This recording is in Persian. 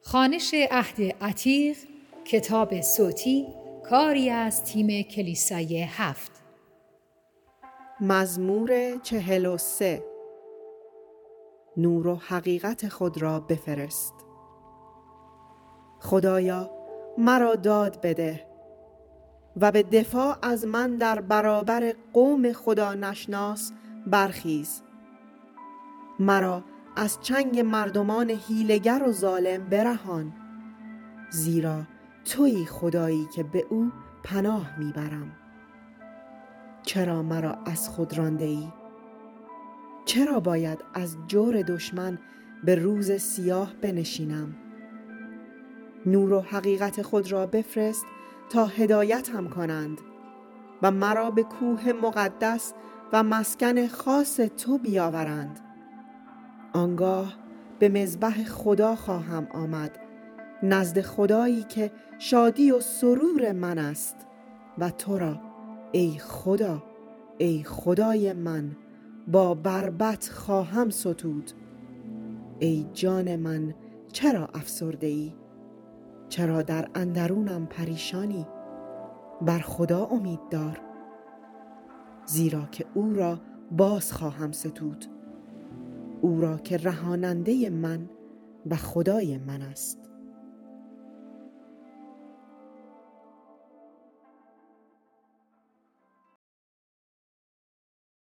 خوانش عهد عتیق، کتاب صوتی، کاری از تیم کلیسای 7. مزمور 43. نور و حقیقت خود را بفرست. خدایا مرا داد بده و به دفاع از من در برابر قوم خدا نشناس برخیز. مرا از چنگ مردمان حیله‌گر و ظالم برهان، زیرا تویی خدایی که به او پناه میبرم. چرا مرا از خود رانده ای؟ چرا باید از جور دشمن به روز سیاه بنشینم؟ نور و حقیقت خود را بفرست تا هدایتم کنند و مرا به کوه مقدس و مسکن خاص تو بیاورند. آنگاه به مذبح خدا خواهم آمد، نزد خدایی که شادی و سرور من است، و تو را ای خدا، ای خدای من، با بربط خواهم ستود. ای جان من، چرا افسرده ای؟ چرا در اندرونم پریشانی؟ بر خدا امید دار، زیرا که او را باز خواهم ستود، او را که رهاننده من و خدای من است.